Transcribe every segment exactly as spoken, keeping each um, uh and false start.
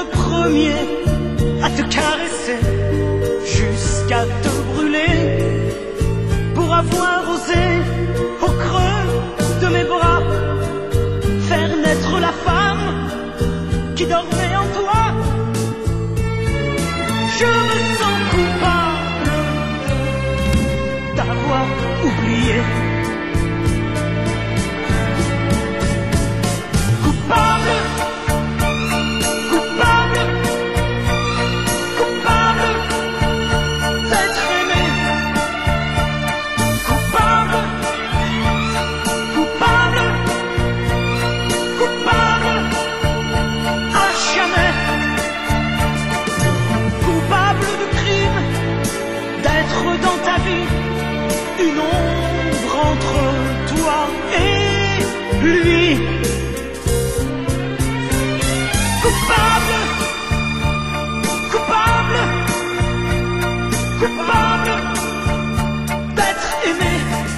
le premier à te caresser jusqu'à te brûler, pour avoir osé au creux de mes bras faire naître la femme qui dormait en toi. Je me sens coupable d'avoir oublié. Coupable, coupable, coupable d'être aimé. Coupable, coupable, coupable à jamais. Coupable de crime, d'être dans ta vie une ombre entre toi et lui. Coupable, coupable, coupable d'être aimé.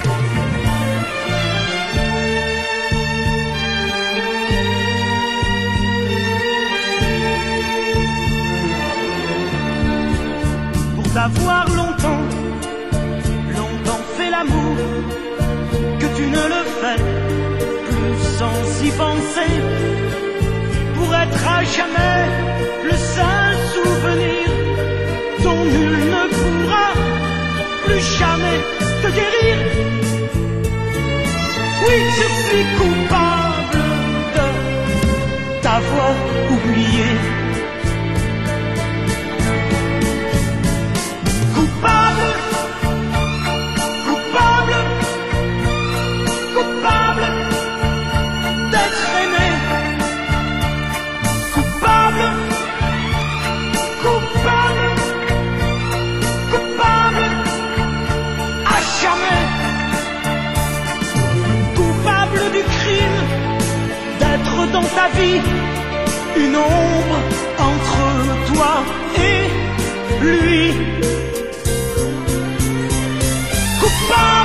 Pour t'avoir longtemps, longtemps fait l'amour, que tu ne le fais plus sans y penser, pour être à jamais le seul souvenir dont nul ne pourra plus jamais te guérir. Oui, je suis coupable de t'avoir oublié. Coupable, coupable, coupable d'être aimé. Coupable, coupable, coupable à jamais. Coupable du crime d'être dans ta vie une ombre entre toi et lui. Coupable.